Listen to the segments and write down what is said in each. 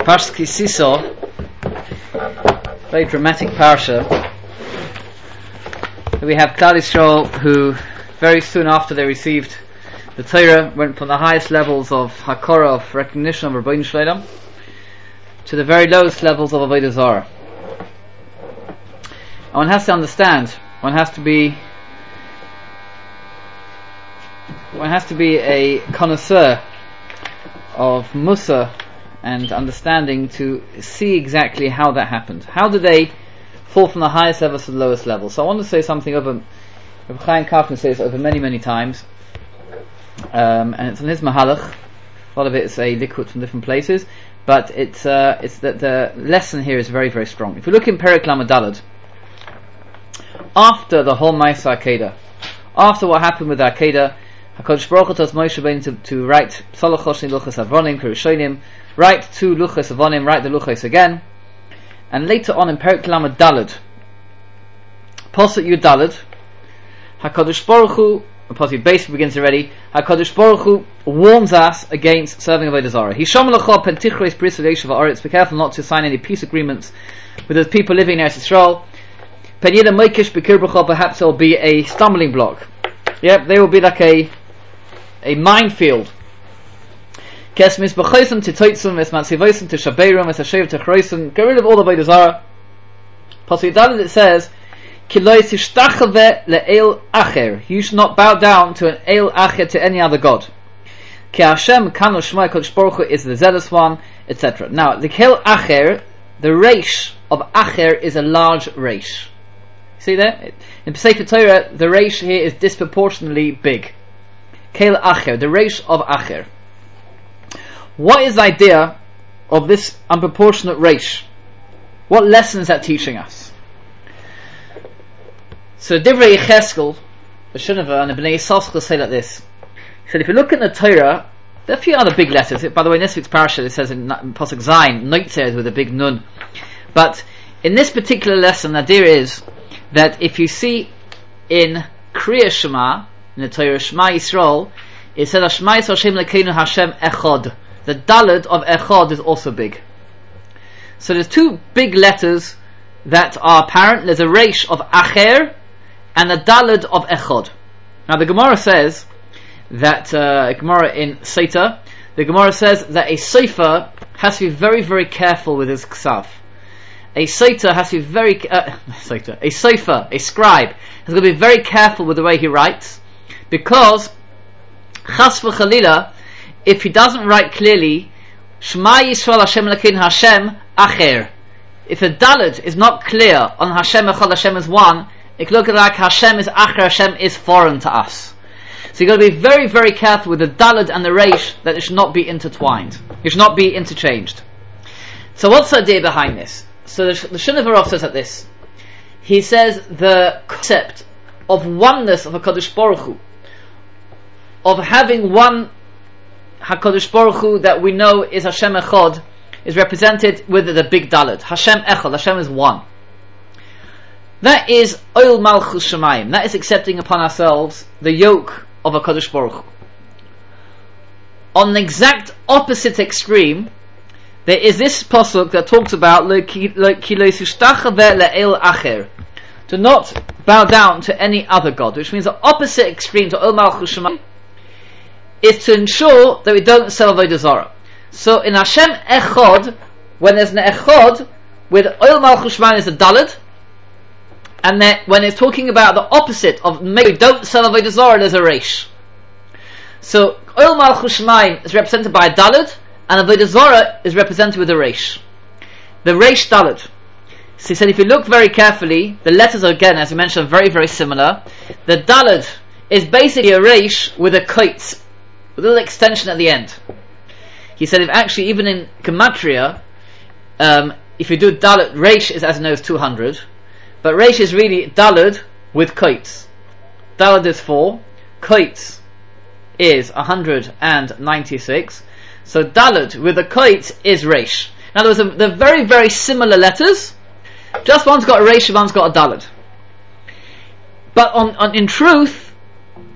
Parshas Ki Sisa, very dramatic parsha. We have Klal Yisrael who, very soon after they received the Torah, went from the highest levels of Hakora, of recognition of Rabbeinu Shleilam, to the very lowest levels of Avodah Zarah. And one has to understand, one has to be a connoisseur of Musa and understanding to see exactly how that happened. How did they fall from the highest levels to the lowest level? So I want to say something over, Rabbi Chaim Kaufman says over many, many times, and it's on his Mahalach. A lot of it is a liquid from different places, but it's that the lesson here is very, very strong. If you look in Perek Lamed Daled, after the whole Ma'aseh Akedah, after what happened with Akedah, HaKadosh Baruch Hu tells Moshe Rabbeinu to write Salach Choshni Luchos Avonim, Kirushonim, write 2 Luchos Avonim, write the Luchos again, and later on in Perek Lamed Daled, Pasuk Yud Daled, HaKadosh Baruch Hu, Pasuk basically begins already, HaKadosh Baruch Hu warns us against serving Avodah Zarah. Hisham L'cha Pen Tichreis Bris V'Yeshiv Ha'aretz, be careful not to sign any peace agreements with those people living in Eretz Yisrael. Pen Yida Moikesh B'Kir B'cha, perhaps there will be a stumbling block. Yep, they will be like a minefield. Kes misbachaysim to toitzum, es matzivaysim to shabeirum, es hashev to chroisim. Get rid of all the Avodah Zarah. Pasuk Daled it says, Ki lo yishtachave le'el acher. You should not bow down to an el acher, to any other god. Ki Hashem kanu shmai Kodesh Baruch Hu is the zealous one, etc. Now, the kel acher, the reish of acher is a large reish. See there? In Sefer Torah, the reish here is disproportionately big. Kel acher, the reish of acher. What is the idea of this unproportionate reish? What lesson is that teaching us? So Divrei Yecheskel, the Shunava and the Bnei Yisrael say like this. He said, if you look at the Torah, there are a few other big letters. By the way, in this week's parasha it says in Pasuk Zayin, Noitzer with a big nun. But in this particular lesson, the idea is that if you see in Kriya Shema, in the Torah Shema Yisrael, it says Shema Yisrael Hashem Lekeinu Hashem Echad. The Daled of Echad is also big. So there's 2 big letters that are apparent. There's a reish of Acher and a Daled of Echad. Now the Gemara says that Gemara in Seita, the Gemara says that a Sefer has to be very, very careful with his Ksav. A Seita has to be very a Sefer, a scribe, has got to be very careful with the way he writes, because Chas v'Chalila, if he doesn't write clearly, Shema Yisrael Hashem Elokeinu Hashem Acher, if the Dalet is not clear on Hashem Echad, Hashem is one, it could look like Hashem is Acher, Hashem is foreign to us. So you've got to be very, very careful with the Dalet and the Reish, that it should not be intertwined. It should not be interchanged. So what's the idea behind this? So the Shulchan Aruch says like this. He says the concept of oneness of HaKadosh Baruch Hu, of having one HaKadosh Baruch Hu that we know is Hashem Echad, is represented with the big Dalet. Hashem Echad, Hashem is one. That is Oil Malchus Shemayim. That is accepting upon ourselves the yoke of HaKadosh Baruch Hu. On the exact opposite extreme, there is this pasuk that talks about to not bow down to any other god, which means the opposite extreme to Oil Malchus Shemayim is to ensure that we don't sell Avodah Zarah. So in Hashem Echad, when there's an Echad, with Oil Malchus Shemayim is a Daled, and then when it's talking about the opposite of maybe don't sell Avodah Zarah, there's a Reish. So Oil Malchus Shemayim is represented by a Daled, and Avodah Zarah is represented with a Reish. The Reish Daled. So he said if you look very carefully, the letters are again, as we mentioned, very, very similar. The Daled is basically a Reish with a Kaitz, with a little extension at the end. He said if actually even in Gematria, if you do Daled, Reish is as known as 200, but Reish is really Daled with Kaitz. Daled is 4, Kaitz is 196, so Daled with the Kaitz is Reish. Now they're very, very similar letters, just one's got a Reish, one's got a Daled. But in truth,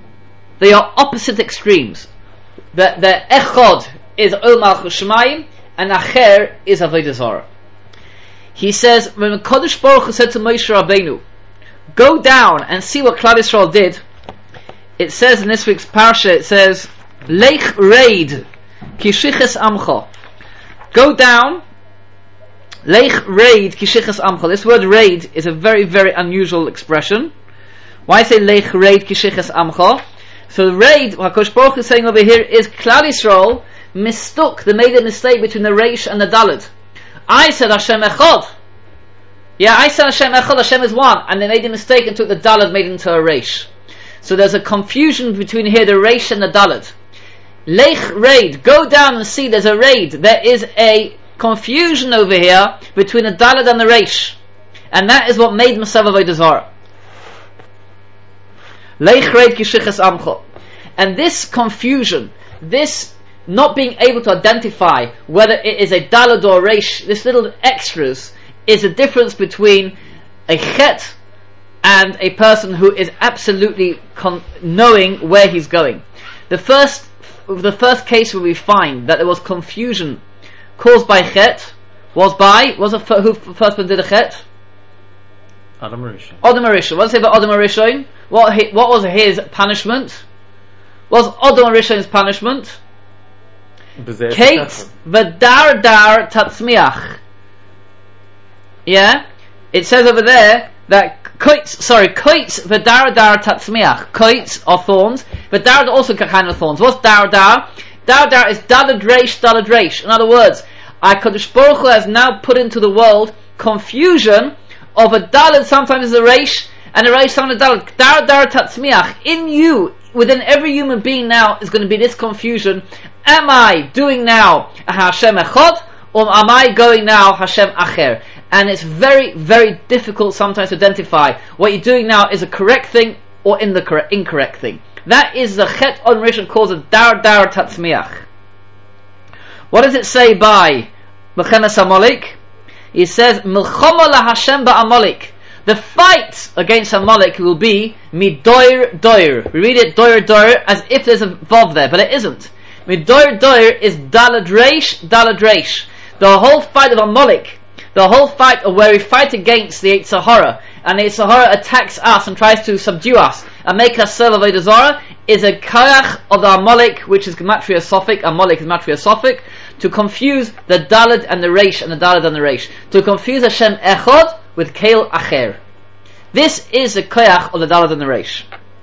they are opposite extremes. The Echad is Oil Malchus Shemayim, and Acher is Avodah Zarah. He says, when Kodesh Baruch Hu said to Moshe Rabbeinu, go down and see what Klal Yisrael did, it says in this week's parsha, it says, Lech Reid, Kishiches Amcha. Go down, Lech Reid, Kishiches Amcha. This word Reid is a very, very unusual expression. Why say Lech Reid, Kishiches Amcha? So Reid, what HaKadosh Baruch Hu is saying over here, is Klal Yisrael mistook, they made a mistake between the Reish and the Daled. I said Hashem Echad. Yeah, I said Hashem Echad, Hashem is one, and they made a mistake and took the Daled, made it into a Reish. So there's a confusion between here, the Reish and the Daled. Lech Reid, go down and see, there's a Reid. There is a confusion over here between the Daled and the Reish. And that is what made Masav Avodah Zarah. Lech Reid Kishiches Amcha. And this confusion, this not being able to identify whether it is a Daled or a Reish, this little extras, is a difference between a Chet and a person who is absolutely knowing where he's going. The first case where we find that there was confusion caused by Chet was who first one did a Chet? Adam Rishon. Adam Rishon. What does it say about Adam Rishon? What was his punishment? Was Adam Rishon's punishment? Kate v'dar dar tatzmiach. Yeah, it says over there that koitz v'dar dar tatzmiach. Koitz are thorns, but dar are also kind of thorns. What's dar dar? Dar dar is dalad reish. In other words, HaKadosh Baruch Hu has now put into the world confusion of a dalad sometimes is a reish and a reish sometimes a dalad. Dar dar tatzmiach. In you, within every human being now, is going to be this confusion. Am I doing now Hashem Echad, or am I going now Hashem Acher? And it's very, very difficult sometimes to identify what you're doing now is a correct thing or incorrect thing. That is the Chet on Rishon calls a Dar Dar Tatzmiach. What does it say by Mechemes Amalek? It says Milchama la Hashem ba'Amalek. The fight against Amalek will be Midoir Doir. We read it Doir Doir as if there's a vav there, but it isn't. Midoir Doir is Dalad Reish. The whole fight of Amalek, the whole fight of where we fight against the Yetzer Hara, and the Yetzer Hara attacks us and tries to subdue us and make us serve Avodah Zarah, is a koach of the Amalek, which is Gematria Sophic. Amalek is Gematria Sophic, to confuse the Dalad and the Reish and the Dalad and the Reish, to confuse Hashem Echad with Keil Acher. This is the koach of the Dalad and the Reish.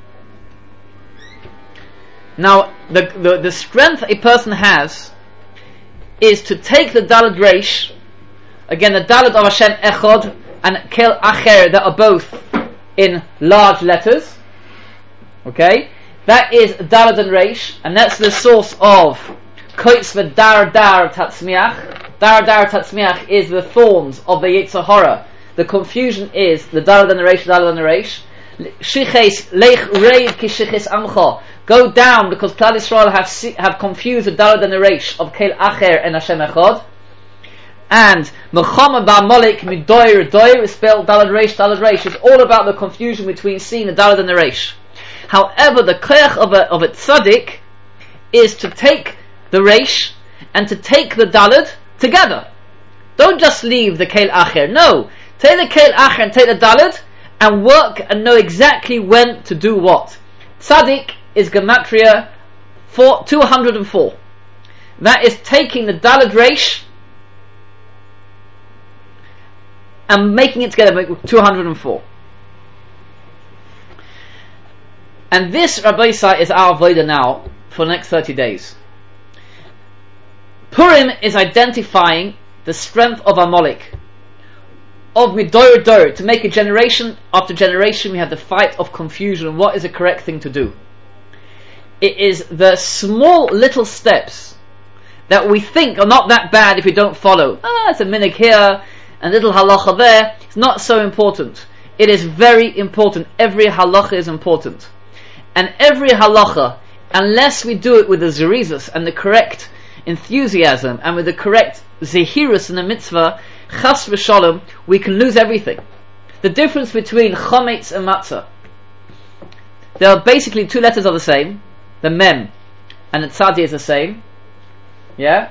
Now, the strength a person has is to take the Dalad Reish, again the Dalad of Hashem Echad and Keil Acher that are both in large letters, okay, that is Dalad and Reish, and that's the source of Koitz v'dar dar tatzmiach. Dar dar tatzmiach is the thorns of the Yetzer Hara. The confusion is the Dalad and the Reish, Dalad and the Reish. Shiches lech reid kishiches amcha. Go down because Klal Yisrael have confused the Dalad and the Reish of Keil Acher and Hashem Echad. And Mechama ba'Amalek midoir doir is spelled Dalad Reish. It's all about the confusion between seeing the Dalad and the Reish. However, the koach of a tzaddik is to take the Reish and to take the Dalad together. Don't just leave the Keil Acher. No, take the Keil Acher and take the Dalad and work and know exactly when to do what. Tzaddik is Gematria 204. That is taking the Dalad Reish and making it together, make 204. And this, Rabbi Yisai, is our Avodah now for the next 30 days. Purim is identifying the strength of Amalek, of Midoir Dor, to make a generation after generation we have the fight of confusion. What is the correct thing to do? It is the small little steps that we think are not that bad if we don't follow. It's a minhag here and a little halacha there. It's not so important. It is very important. Every halacha is important. And every halacha, unless we do it with the zerizos and the correct enthusiasm and with the correct zehirus in the mitzvah, chas v'shalom, we can lose everything. The difference between chometz and matzah, there are basically two letters are the same. The mem and the tzadi is the same. Yeah?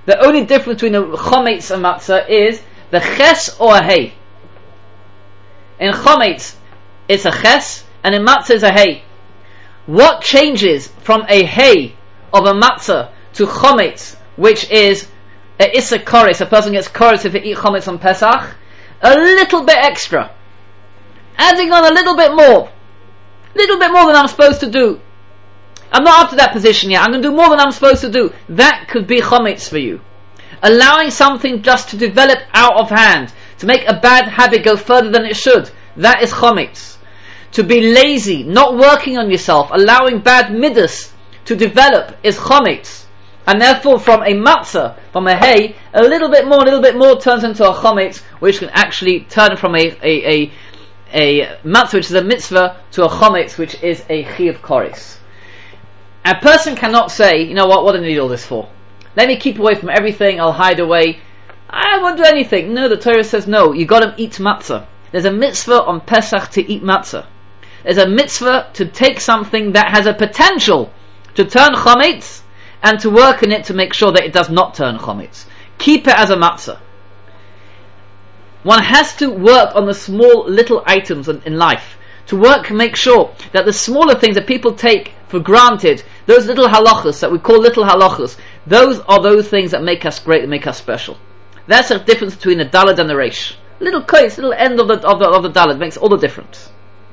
The only difference between a chometz and matzah is the ches or a hay. In chometz, it's a ches, and in matzah is a hay. What changes from a hay of a matzah to chometz, which is a issa koris, a person gets koris if they eat chometz on Pesach? A little bit extra. Adding on a little bit more than I'm supposed to do. I'm not up to that position yet. I'm going to do more than I'm supposed to do. That could be chometz for you. Allowing something just to develop out of hand, to make a bad habit go further than it should, that is chometz. To be lazy, not working on yourself, allowing bad midas to develop is chometz. And therefore from a matzah, from a hay, a little bit more turns into a chometz, which can actually turn from a matzah, which is a mitzvah, to a chometz, which is a chiyuv koris. A person cannot say, you know what do I need all this for? Let me keep away from everything, I'll hide away, I won't do anything. No, the Torah says no, you got to eat matzah. There's a mitzvah on Pesach to eat matzah. There's a mitzvah to take something that has a potential to turn chometz, and to work in it to make sure that it does not turn chometz. Keep it as a matzah. One has to work on the small little items in life. To work and make sure that the smaller things that people take for granted, those little halachas that we call little halachas, those are those things that make us great and make us special. That's the difference between the daled and the reish. Little kais, little end of the daled makes all the difference.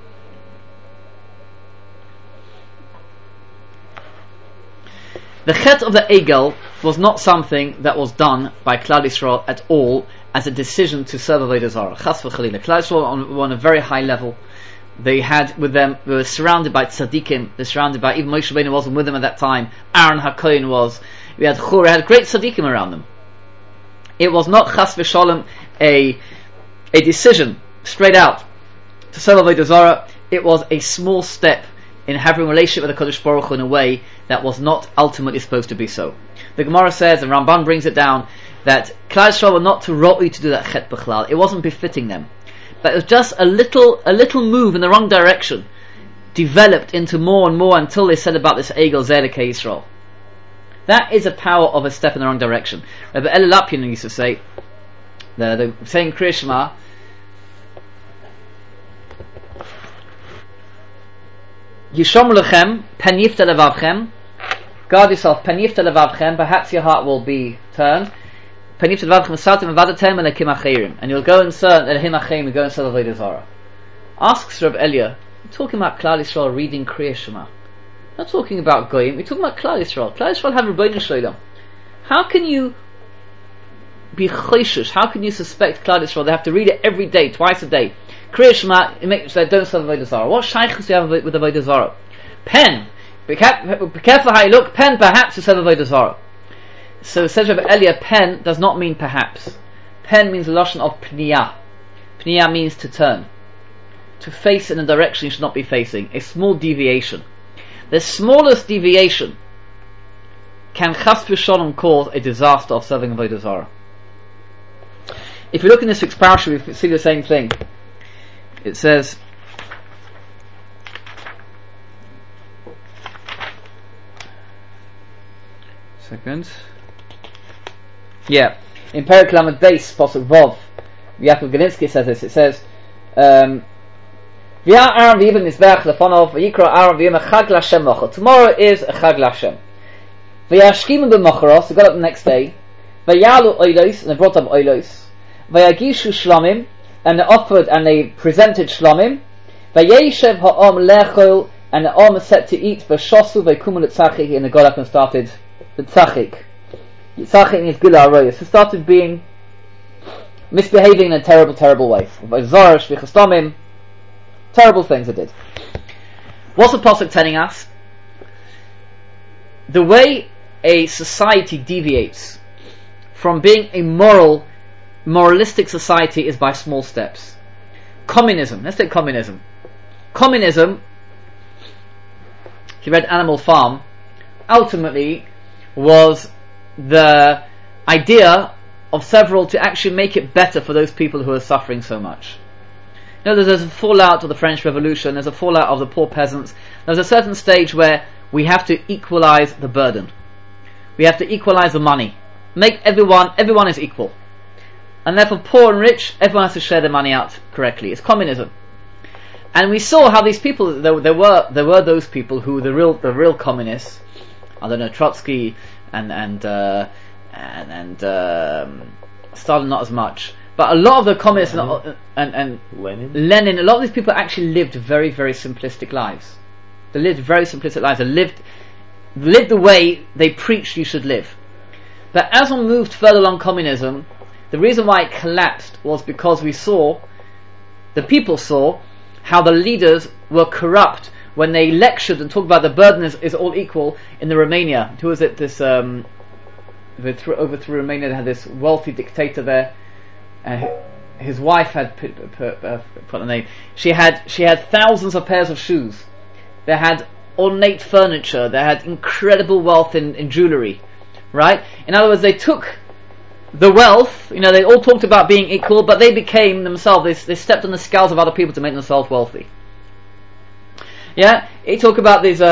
The chet of the egel was not something that was done by Klal Yisrael at all as a decision to serve Avodah Zarah. Chas v'chalila. Klal Yisrael on a very high level. They had with them, they were surrounded by tzaddikim. They're surrounded by, even Moshe Rabbeinu wasn't with them at that time. Aaron HaKohen was. We had Chur, we had great tzaddikim around them. It was not chas v'shalom a decision straight out to serve Avodah Zarah. It was a small step in having a relationship with the Kadosh Baruch Hu in a way that was not ultimately supposed to be so. The Gemara says, and Ramban brings it down, that Klal Yisrael were not too ro'i to do that chet b'chlal. It wasn't befitting them. But it was just a little move in the wrong direction, developed into more and more until they said about this Egel Zedekei Yisrael. That is a power of a step in the wrong direction. Rabbi Eli Lapin used to say, the saying Kriya Shema, Yishom lechem, pen yifta levavchem. Guard yourself, pen yifta levavchem. Perhaps your heart will be turned. Pen yifta levavchem satim evadatem elekim achirim. And you'll go and serve elehim achirim. You go and serve Avodah Zarah. Asks Reb Elia, we're talking about Klal Yisrael reading Kriya Shema. Not talking about Goyim. We're talking about Klal Yisrael. Klal Yisrael have Rebbeinu Shalom. How can you be choishish? How can you suspect Klal Yisrael? They have to read it every day, twice a day. Kriya Shema, it makes they don't serve Avodah Zarah. What shaykhs do you have with Avodah Zarah? Pen. Be careful how you look. Pen, perhaps, to serve Avodah Zarah. So, says Rabbi Elia, pen does not mean perhaps. Pen means the lashon of pniyah. Pniyah means to turn. To face in a direction you should not be facing. A small deviation. The smallest deviation can chas v'shalom cause a disaster of serving Avodah Zarah. If you look in this week's parasha, we see the same thing. It says, in Perek Lamed Beis, Pasuk Vov, Yaakov Galinsky says this. It says, Aaron v'yibn Mizbeach lefonov v'yikra Aaron v'yim Chag L'Hashem Mocha. Tomorrow is a Chag L'Hashem. V'yashkim b'mocharos, they got up the next day. V'yalu oilos, and they brought up oilos. V'yagishu shlomim, and they offered and they presented shlomim. V'yeshev ha'om lechol, and the om set to eat. V'shosu v'kumu l'tzachik, and they got up and started the tzachik. Tzachik means gila arayos. They started being misbehaving in a terrible way. V'zarash v'chastomim, terrible things they did. What's the pasuk telling us? The way a society deviates from being a moralistic society is by small steps. Communism, let's take communism. Communism, if you read Animal Farm, ultimately was the idea of several to actually make it better for those people who are suffering so much. You know, there's a fallout of the French Revolution, there's a fallout of the poor peasants. There's a certain stage where we have to equalize the burden. We have to equalize the money. make everyone is equal. And therefore poor and rich, everyone has to share their money out correctly. It's communism. And we saw how these people, there were those people who the real communists, I don't know, Trotsky and Stalin not as much, but a lot of the communists and Lenin, a lot of these people actually lived very, very simplistic lives. They lived very simplistic lives. They lived the way they preached you should live. But as one moved further along communism, the reason why it collapsed was because the people saw how the leaders were corrupt when they lectured and talked about the burden is all equal in the Romania. Who was it? This overthrew Romania. They had this wealthy dictator there. His wife had put the name. She had thousands of pairs of shoes. They had ornate furniture. They had incredible wealth in jewellery. Right? In other words, they took the wealth, they all talked about being equal, but they became themselves, they stepped on the scales of other people to make themselves wealthy. Yeah? They talk about these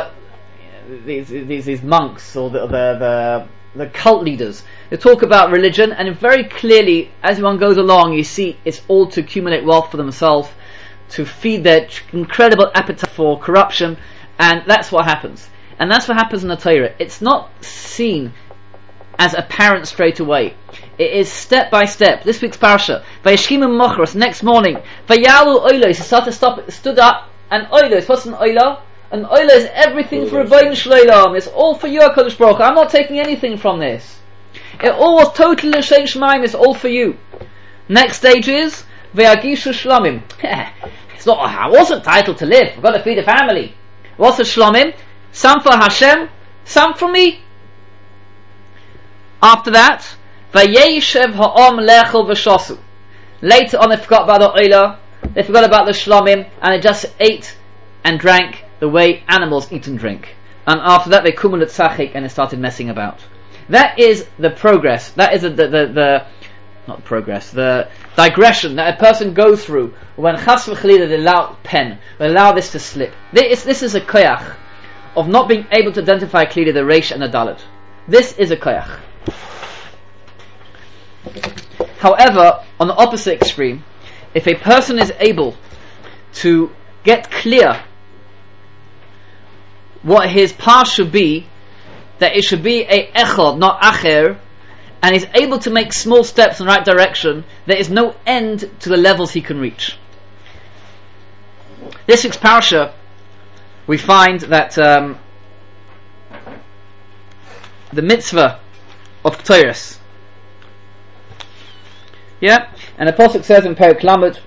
monks, or the cult leaders. They talk about religion, and very clearly, as one goes along, you see it's all to accumulate wealth for themselves, to feed their incredible appetite for corruption, and that's what happens. And that's what happens in the Torah. It's not seen as apparent straight away. It is step by step. This week's parasha, Vayeshkimu Mochros, next morning, Vayalu Oilos, stood up, and Oilos, what's an Oila? An Oila is everything for Rebbeinu Shleilam. It's all for you, HaKadosh Baruch Hu. I'm not taking anything from this. It all was totally L'Shem Shemaim, it's all for you. Next stage is, Vayagishu Shlomim. It's not, I wasn't entitled to live, I've got to feed a family. What's the Shlomim? Some for Hashem, some for me. After that, Vayeshev ha'om lechel v'shosu. Later on they forgot about the oila, they forgot about the shlomim, and they just ate and drank the way animals eat and drink. And after that they kumulat tzachik and they started messing about. That is the progress. That is the digression that a person goes through when chas v'chalila they allow pen, they allow this to slip. This is a koyach of not being able to identify clearly the reish and the dalet. This is a koyach. However, on the opposite extreme, if a person is able to get clear what his path should be, that it should be a echad, not acher, and is able to make small steps in the right direction, there is no end to the levels he can reach. This week's parasha, we find that the mitzvah of Ketores. Yeah, and the pasuk says in Perek Lamed,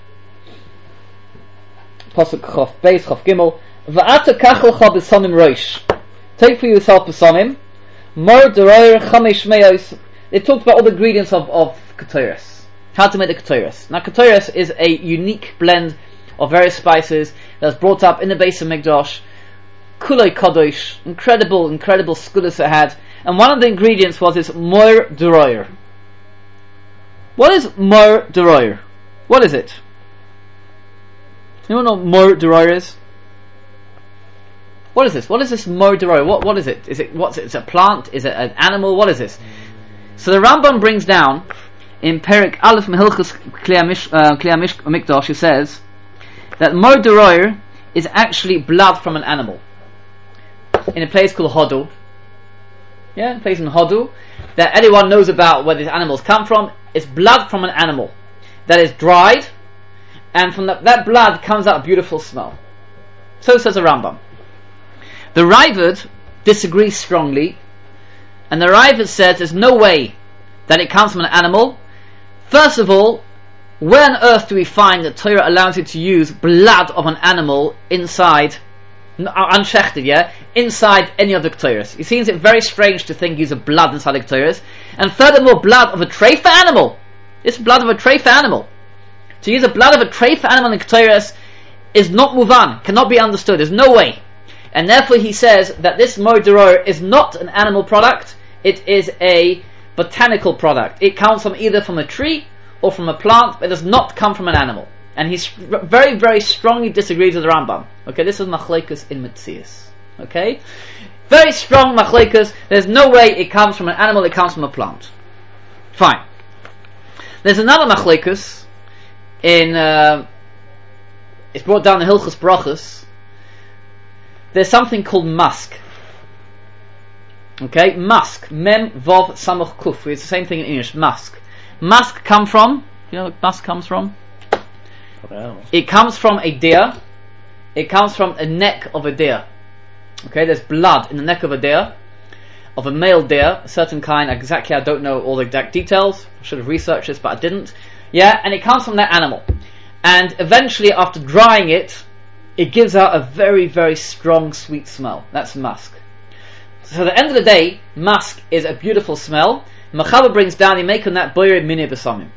pasuk Chof Beis Chof Gimel, Va'ata kachelcha b'samim roish. Take for yourself b'samim, mor deroyer chamesh meos. They talked about all the ingredients of Ketores. How to make the Ketores. Now Ketores is a unique blend of various spices that was brought up in the Beis Hamikdash. Kulei Kadosh, incredible skulas it had. And one of the ingredients was this mor deroyer. What is mor deroyer? What is it? Anyone know what mor deroyer is? What is this? What is this mor deroyer? What is it? Is it a plant? Is it an animal? What is this? So the Rambam brings down in Perek Aleph Mehilchus Klei Hamikdash, he says that mor deroyer is actually blood from an animal in a place called Hodu. Yeah, a place in Hodu that anyone knows about where these animals come from. It's blood from an animal that is dried, and from that blood comes out a beautiful smell. So says the Rambam. The Raavad disagrees strongly, and the Raavad says there's no way that it comes from an animal. First of all, where on earth do we find that Torah allows you to use blood of an animal inside, unshechted, inside any of the Ketores? It seems very strange to think use of blood inside the Ketores. And furthermore, blood of a treifa animal. It's blood of a treifa animal. To use the blood of a treifa animal in the Ketores is not muvan, cannot be understood. There's no way. And therefore he says that this mor deroyer is not an animal product, it is a botanical product. It comes from either from a tree or from a plant, but it does not come from an animal. And he very, very strongly disagrees with the Rambam. Okay, this is machlekes in Metzias. Okay? Very strong machlekas. There's no way it comes from an animal, it comes from a plant. Fine. There's another machlekas in it's brought down in Hilchos Brachos. There's something called musk. Okay, musk. Mem Vav Samach Kuf. It's the same thing in English. Musk. Musk come from? You know what musk comes from? It comes from a deer. It comes from a neck of a deer. Okay, there's blood in the neck of a deer, of a male deer, a certain kind. Exactly, I don't know all the exact details. I should have researched this, but I didn't. Yeah, and it comes from that animal. And eventually, after drying it, it gives out a very, very strong, sweet smell. That's musk. So at the end of the day, musk is a beautiful smell. Mechaber brings down, you make on that boyer mine besamim.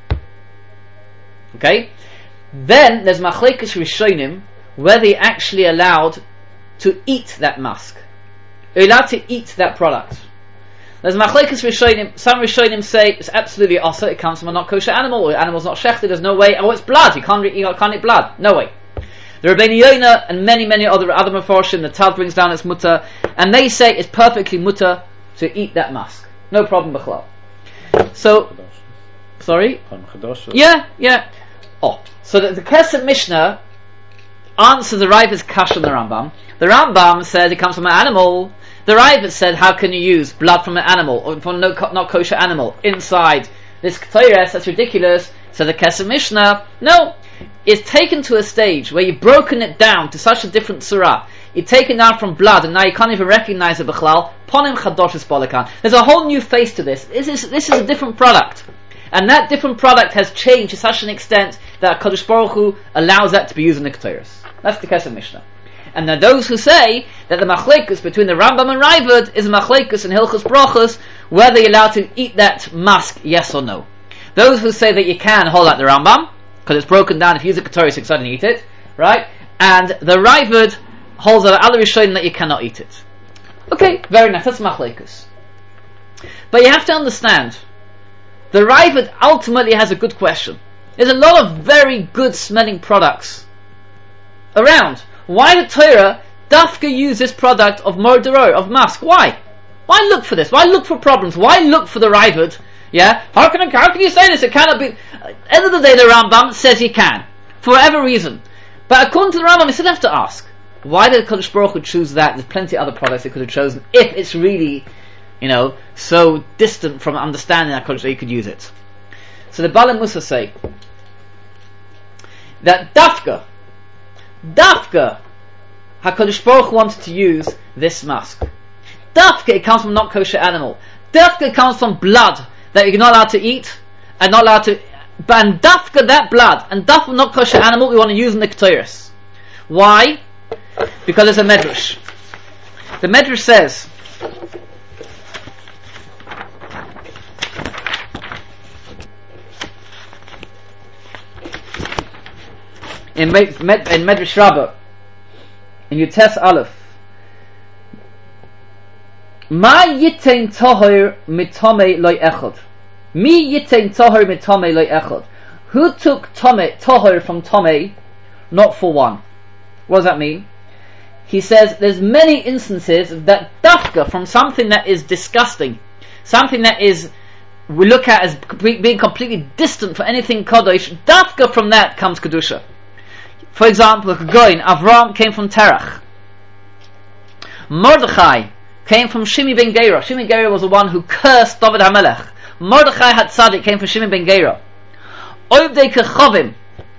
Okay? Then there's machlekes rishonim, where they actually allowed to eat that musk. You're allowed to eat that product. There's machlekes rishonim. Some rishonim say it's absolutely also it comes from a not kosher animal, or the animal's not shechted. There's no way. Oh, it's blood. You can't eat blood. No way. The Rabbeinu Yonah and many other Mefarshim, the Tal brings down its mutter, and they say it's perfectly mutter to eat that musk. No problem, b'chlal. So, sorry. Yeah. Oh, so the Kesef Mishnah answers the Ravid's kash on the Rambam. The Rambam said it comes from an animal. The Ravid said, how can you use blood from an animal, or from not kosher animal, inside this Ketores? That's ridiculous. So the Kesef Mishnah, no, it's taken to a stage where you've broken it down to such a different surah. You've taken out from blood, and now you can't even recognize it, b'chlal. Ponim chadosh balakan. There's a whole new face to this. This is a different product. And that different product has changed to such an extent that Kadosh Baruch Hu allows that to be used in the Ketores. That's the Kesef Mishnah. And there are those who say that the machlekes between the Rambam and Ravid is a machlekes in Hilchos Brachos, whether you're allowed to eat that musk, yes or no. Those who say that you can hold out the Rambam, because it's broken down, if you use a Ketores you can eat it, right? And the Ravid holds out al Rishonim that you cannot eat it. Okay, very nice, that's machlekes. But you have to understand, the Ravid ultimately has a good question. There's a lot of very good smelling products around. Why the Torah dafka use this product of mordoror, of musk? Why? Why look for this? Why look for problems? Why look for the Ravid? Yeah? How can you say this? It cannot be. At the end of the day, the Rambam says you can. For whatever reason. But according to the Rambam, you still have to ask, why did Kadosh Baruch Hu choose that? There's plenty of other products they could have chosen, if it's really, so distant from understanding that you could use it. So the Bala Musa say that dafka HaKadosh Baruch Hu wanted to use this musk. Dafka, it comes from not kosher animal. Dafka, it comes from blood that you're not allowed to eat and not allowed to. And dafka, that blood and dafka not kosher animal we want to use in the Ketores. Why? Because there's a medrash. The medrash says, in Medrash Rabbah, in Yutes Aleph, Ma yitein tohir mitome loy echad. Mi yitein tohir mitome loy echad. Who took tohir from tome, not for one? What does that mean? He says there's many instances that dafka from something that is disgusting, something that we look at as being completely distant for anything kadosh, dafka from that comes kedusha. For example, Avram came from Terach. Mordechai came from Shimi ben Gera. Shimi ben Gera was the one who cursed David HaMelech. Mordechai HaTzadik came from Shimi ben Gera. Ovdei Kechavim,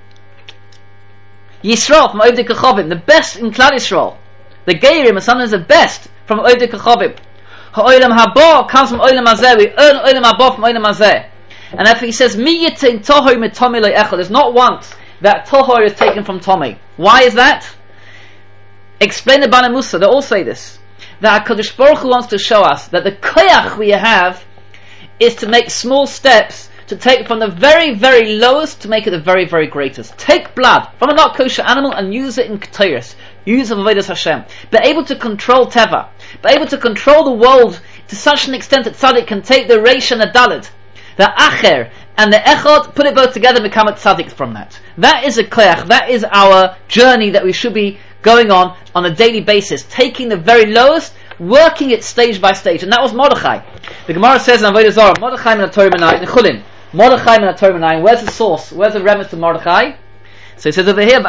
Yisrael from Ovdei Kechavim, the best in Klal Yisrael. The Gerim are sometimes the best from Ovdei Kechavim. Ha'olam haba comes from Olam Hazeh. We earn Olam haba from Olam Hazeh. And if he says Mi yitin tohor mitomi lo echad, there's not once that tohor is taken from Tomei. Why is that? Explain the Bana Musa. They all say this. That HaKadosh Baruch Hu wants to show us that the koyach we have is to make small steps, to take from the very, very lowest to make it the very, very greatest. Take blood from a not kosher animal and use it in Ketores. Use it for Avodas Hashem. Be able to control Teva. Be able to control the world to such an extent that Tzaddik can take the Reish and the Dalet, the Acher and the Echad, put it both together and become a Tzaddik from that. That is a koyach. That is our journey that we should be going on a daily basis. Taking the very lowest working it stage by stage, and that was Mordechai. The Gemara says in Avodah Zarah, Mordechai min Torah in Chulin, Mordechai min Torah. Where's the source? Where's the remnants to Mordechai? So it says over here,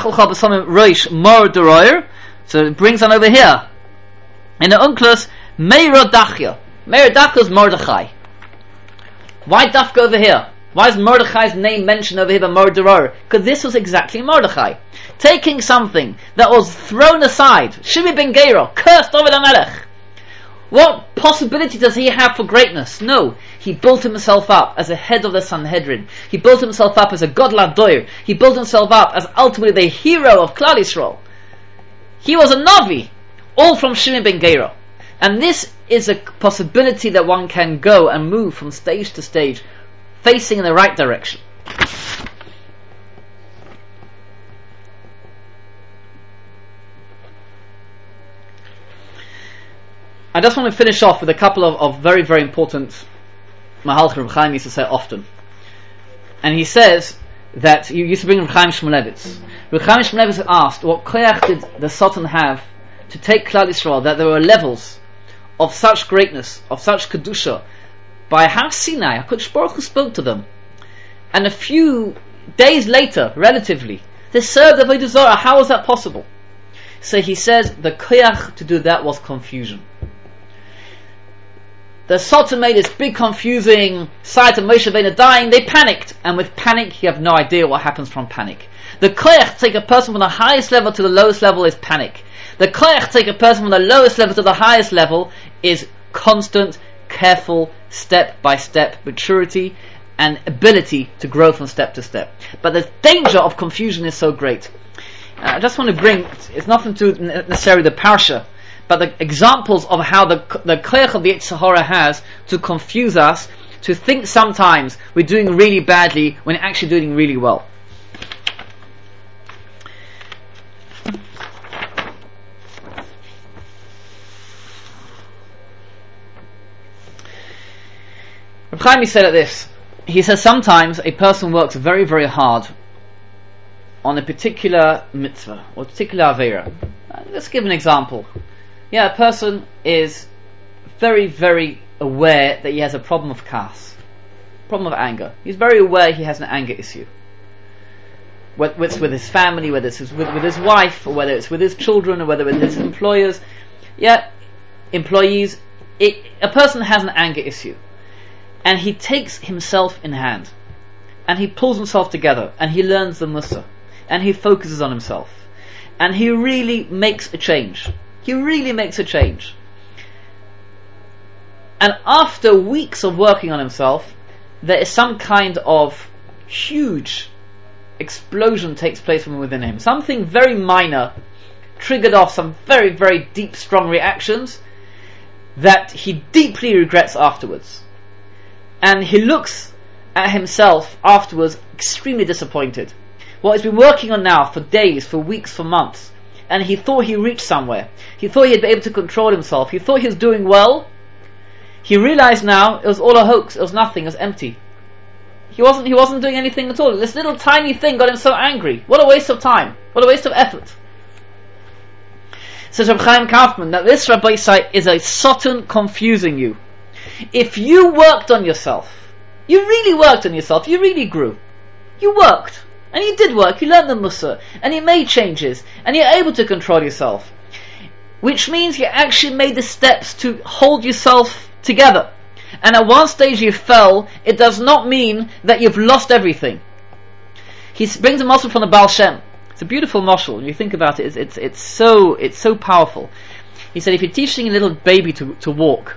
so it brings on over here. In the Unclus, Meir Dachya. Meir Dachya is Mordechai. Why Dafka over here? Why is Mordechai's name mentioned over here by Mordechai? Because this was exactly Mordechai. Taking something that was thrown aside, Shimi ben Gera, cursed over the Melech. What possibility does he have for greatness? No. He built himself up as a head of the Sanhedrin. He built himself up as a God Ladoir. He built himself up as ultimately the hero of Klal Yisrael. He was a Navi, all from Shimi ben Gera. And this is a possibility that one can go and move from stage to stage, facing in the right direction. I just want to finish off with a couple of very, very important Mahalch Reb Chaim used to say often. And he says that you used to bring Reb Chaim Shmulevitz. Reb Chaim Shmulevitz asked, what koyach did the Sultan have to take Klal Yisrael, that there were levels of such greatness, of such kedusha, by Har Sinai, HaKadosh Baruch Hu spoke to them. And a few days later, relatively, they served the Avodah Zarah. How was that possible? So he says, the koyach to do that was confusion. The Sultan made this big confusing sight of Moshe Rabbeinu dying. They panicked, and with panic you have no idea what happens from panic. The koyach to take a person from the highest level to the lowest level is panic. The koyach to take a person from the lowest level to the highest level is constant, careful, step by step maturity and ability to grow from step to step. But the danger of confusion is so great. I just want to bring, it's nothing to necessarily the parsha, but the examples of how the koyach of the Yetzer Hara has to confuse us, to think sometimes we're doing really badly when actually doing really well. Reb Chaim said it this. He says sometimes a person works very, very hard on a particular mitzvah or a particular aveira. Let's give an example. Yeah, a person is very, very aware that he has a problem of kas, problem of anger. He's very aware he has an anger issue. Whether it's with his family, whether it's with his wife, or whether it's with his children, or whether it's with his employers. Yeah, employees. A person has an anger issue. And he takes himself in hand. And he pulls himself together. And he learns the Mussar. And he focuses on himself. And he really makes a change. He really makes a change. And after weeks of working on himself, there is some kind of huge explosion takes place from within him. Something very minor triggered off some very, very deep, strong reactions that he deeply regrets afterwards. And he looks at himself afterwards extremely disappointed. What he's been working on now for days, for weeks, for months, and he thought he reached somewhere. He thought he'd be able to control himself. He thought he was doing well. He realized now it was all a hoax. It was nothing. It was empty. He wasn't doing anything at all. This little tiny thing got him so angry. What a waste of time. What a waste of effort. Says Reb Chaim Kaufman that this Rabbi Isai is a Satan confusing you. If you worked on yourself, you really worked on yourself, you really grew. You worked. And you did work, you learned the Mussar, and you made changes, and you're able to control yourself. Which means you actually made the steps to hold yourself together. And at one stage you fell, it does not mean that you've lost everything. He brings a mashal from the Baal Shem. It's a beautiful mashal. When you think about it, it's so powerful. He said if you're teaching a little baby to walk,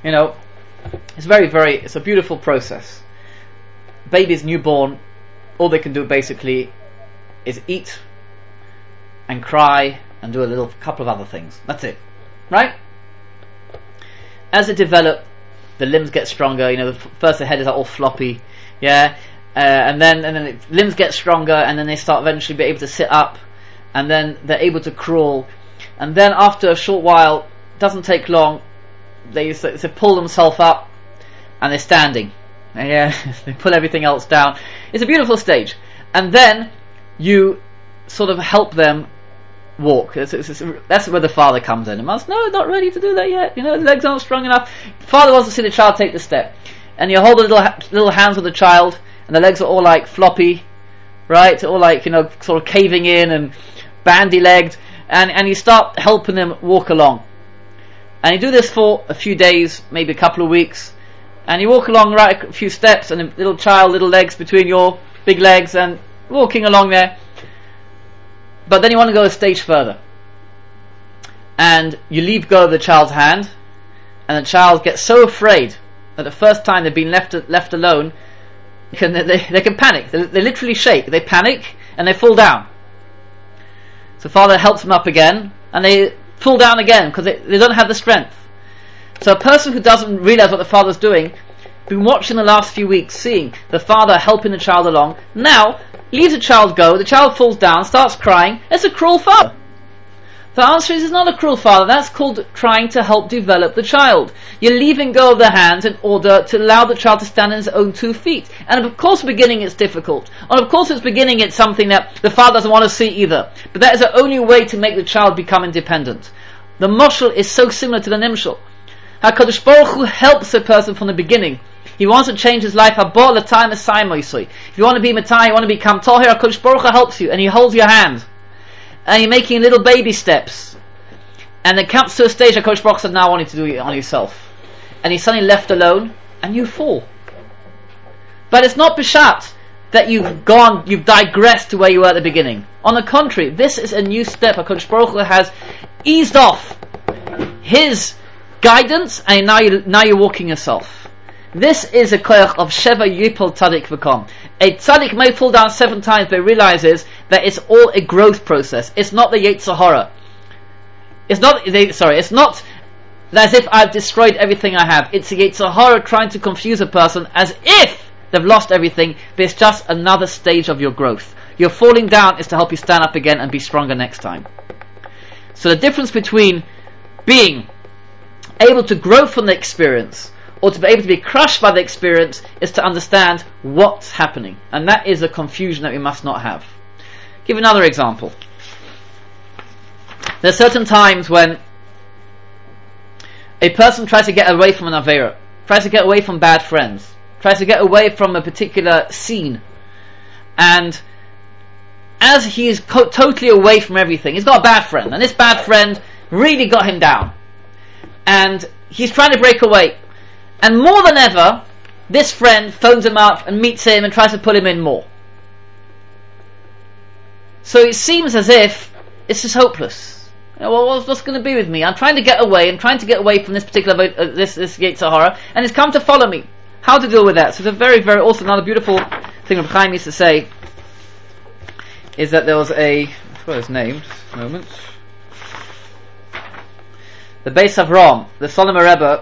it's a beautiful process. Baby's newborn, all they can do basically is eat and cry and do a couple of other things. That's it. Right? As they develop, the limbs get stronger. First the head is all floppy. Yeah. And then the limbs get stronger, and then they start eventually be able to sit up, and then they're able to crawl. And then after a short while, doesn't take long, they pull themselves up, and they're standing. Yeah, they pull everything else down. It's a beautiful stage. And then you sort of help them walk. That's where the father comes in. The mother's, no, not ready to do that yet. The legs aren't strong enough. The father wants to see the child take the step. And you hold the little hands with the child, and the legs are all like floppy, right? All like, sort of caving in and bandy-legged. And you start helping them walk along. And you do this for a few days, maybe a couple of weeks. And you walk along right a few steps, and the little legs between your big legs, and walking along there. But then you want to go a stage further. And you leave go of the child's hand, and the child gets so afraid that the first time they've been left alone, they can panic. They literally shake. They panic, and they fall down. So father helps them up again, and they fall down again, because they don't have the strength. So a person who doesn't realize what the father's doing, been watching the last few weeks, seeing the father helping the child along, now leaves the child go, the child falls down, starts crying. It's a cruel father. The answer is, it's not a cruel father. That's called trying to help develop the child. You're leaving go of the hands in order to allow the child to stand on his own 2 feet. And of course, beginning it's difficult. And of course, beginning it's something that the father doesn't want to see either. But that is the only way to make the child become independent. The moshel is so similar to the nimshel. HaKadosh Baruch Hu helps a person from the beginning. He wants to change his life. If you want to be Matai, you want to become Tahir, HaKadosh Baruch Hu helps you, and he holds your hand. And you're making little baby steps. And it comes to a stage HaKadosh Baruch Hu said, now I want you to do it on yourself. And he's suddenly left alone, and you fall. But it's not Bishat that you've digressed to where you were at the beginning. On the contrary, this is a new step. HaKadosh Baruch Hu has eased off his guidance, and now you're walking yourself. This is a koyach of Sheva Yipol Tzadik V'kom. A Tzadik may fall down 7 times, but he realizes that it's all a growth process. It's not the Yetzer Hara. It's not as if I've destroyed everything I have. It's the Yetzer Hara trying to confuse a person as if they've lost everything, but it's just another stage of your growth. Your falling down is to help you stand up again and be stronger next time. So the difference between being able to grow from the experience or to be able to be crushed by the experience is to understand what's happening. And that is a confusion that we must not have. Give another example. There are certain times when a person tries to get away from an Aveira, tries to get away from bad friends, tries to get away from a particular scene, and as he is totally away from everything, he's got a bad friend, and this bad friend really got him down, and he's trying to break away, and more than ever this friend phones him up and meets him and tries to pull him in more. So it seems as if it's just hopeless. What's going to be with me? I'm trying to get away. I'm trying to get away from this particular this Yetzer Hara, and it's come to follow me. How to deal with that? So it's a very, very, also another beautiful thing Reb Chaim used to say is that there was I forgot his name. Just a moment. The Beis Avram, the Solomon Rebbe,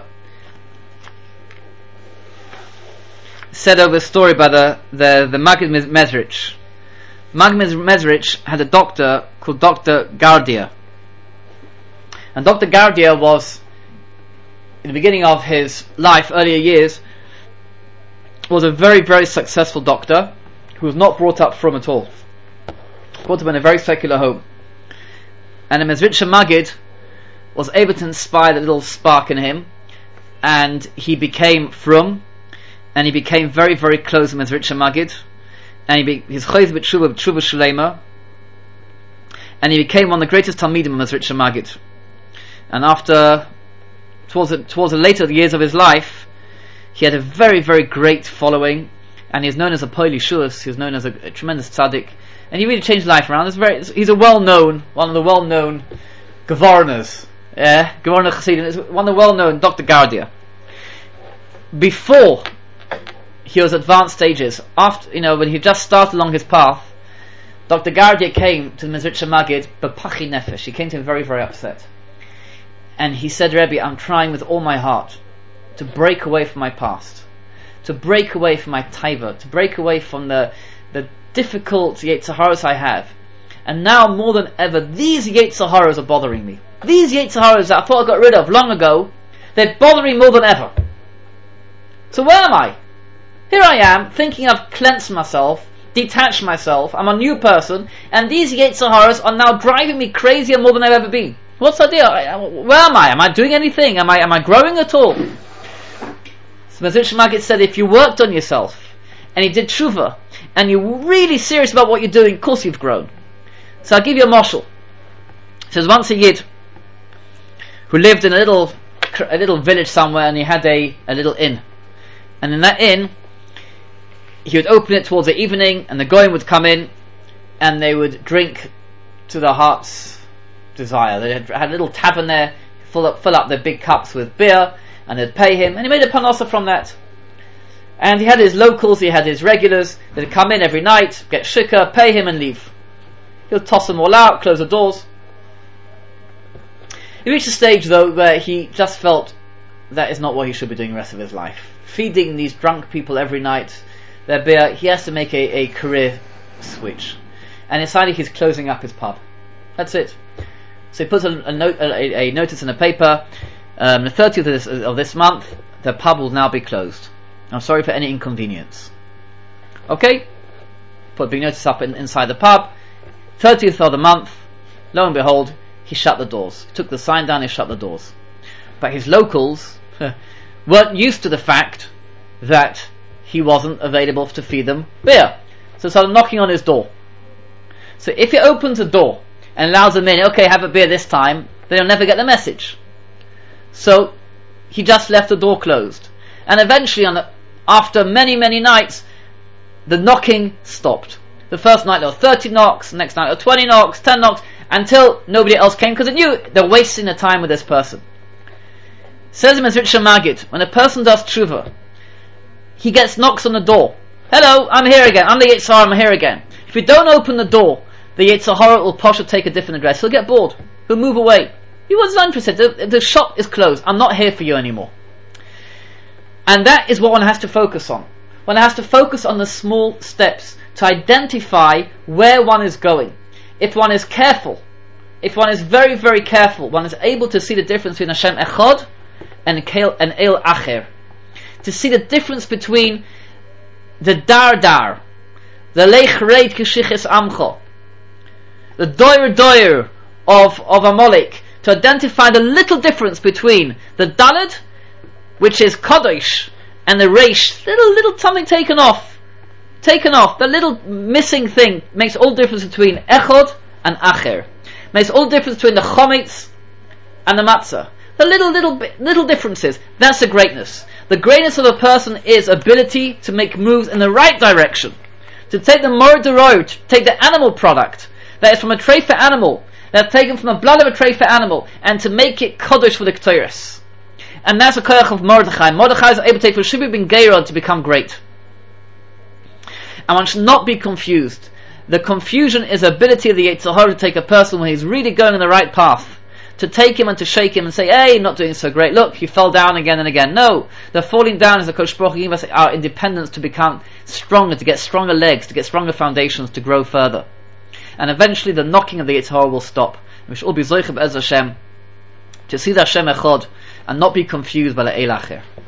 said over a story by the Maggid Mezrich. Maggid Mezrich had a doctor called Dr. Gardia. And Dr. Gardia was, in the beginning of his life, earlier years, was a very, very successful doctor who was not brought up from at all. Brought up in a very secular home. And the Mezritcher Maggid was able to inspire the little spark in him, and he became frum, and he became very, very close to Mezritcher Maggid, and his chayz b'tshuva shalema, and he became one of the greatest talmidim of Mezritcher Maggid. And after, towards the later years of his life, he had a very, very great following, and he is known as a Poili Shuas. He is known as a tremendous tzaddik, and he really changed life around. He's one of the well-known Gavarnas, Gavarna Chassidim, is one of the well-known Dr. Gardia. Before he was advanced stages, after when he just started along his path, Dr. Gardia came to the Mezritcher Maggid, b'pachi nefesh. He came to him very, very upset. And he said, Rebbe, I'm trying with all my heart to break away from my past, to break away from my taiva, to break away from the difficult Yetzer Haras I have. And now more than ever, these Yetzer Haras are bothering me. These Yetzer Haras that I thought I got rid of long ago, they're bothering more than ever. So where am I? Here I am, thinking I've cleansed myself, detached myself, I'm a new person, and these Yetzer Haras are now driving me crazier more than I've ever been. What's the idea? Where am I? Am I doing anything? Am I growing at all? So Mezritch Maggid said, if you worked on yourself, and you did tshuva, and you're really serious about what you're doing, of course you've grown. So I'll give you a mashal. It says once a Yid who lived in a little village somewhere, and he had a little inn, and in that inn he would open it towards the evening, and the goyim would come in and they would drink to their heart's desire. They had a little tavern there, fill up their big cups with beer, and they'd pay him, and he made a panasa from that. And he had his locals, he had his regulars, they'd come in every night, get shikha, pay him and leave. He'll toss them all out, close the doors. He reached a stage though where he just felt that is not what he should be doing the rest of his life. Feeding these drunk people every night their beer, he has to make a career switch. And decided he's closing up his pub. That's it. So he puts a notice in the paper, the 30th of this month, the pub will now be closed. I'm sorry for any inconvenience. Okay? Put a big notice up inside the pub. 30th of the month, lo and behold, he shut the doors. He took the sign down, he shut the doors. But his locals weren't used to the fact that he wasn't available to feed them beer. So started knocking on his door. So if he opens the door and allows them in, okay, have a beer this time, they'll never get the message. So he just left the door closed. And eventually, after many, many nights, the knocking stopped. The first night there were 30 knocks, the next night there were 20 knocks, 10 knocks, until nobody else came, because they knew they're wasting their time with this person. Says in Mezritch Maggid, when a person does tshuva, he gets knocks on the door. Hello, I'm here again. I'm the Yetzer Hara, I'm here again. If you don't open the door, the Yetzer Hara will take a different address. He'll get bored. He'll move away. He wasn't interested. The shop is closed. I'm not here for you anymore. And that is what one has to focus on. One has to focus on the small steps to identify where one is going. If one is careful, if one is very, very careful, one is able to see the difference between Hashem Echad and El Acher. To see the difference between the Dar, the Lech Reit Kishiches Amcho, the Doyer of Amalek, to identify the little difference between the Daled, which is Kadosh, and the Reish, little something taken off, the little missing thing makes all the difference between Echad and Acher, makes all the difference between the Chometz and the Matzah. The little differences, that's the greatness. The greatness of a person is ability to make moves in the right direction, to take the Mor Deror, to take the animal product that is from a treifa animal, that's taken from the blood of a treifa animal, and to make it Kodesh for the Ketores. And that's a koyach of Mordechai. Mordechai is able to take for Shibi ben Geirah to become great. And one should not be confused. The confusion is the ability of the Yetzer Hara to take a person when he's really going in the right path, to take him and to shake him and say, hey, not doing so great, look, you fell down again and again. No, the falling down is the Kodesh Baruch Hu giving us our independence to become stronger, to get stronger legs, to get stronger foundations, to grow further. And eventually the knocking of the Yetzer Hara will stop. We should all be Zoich B'ez Hashem to see the Hashem Echad and not be confused by the El Acher.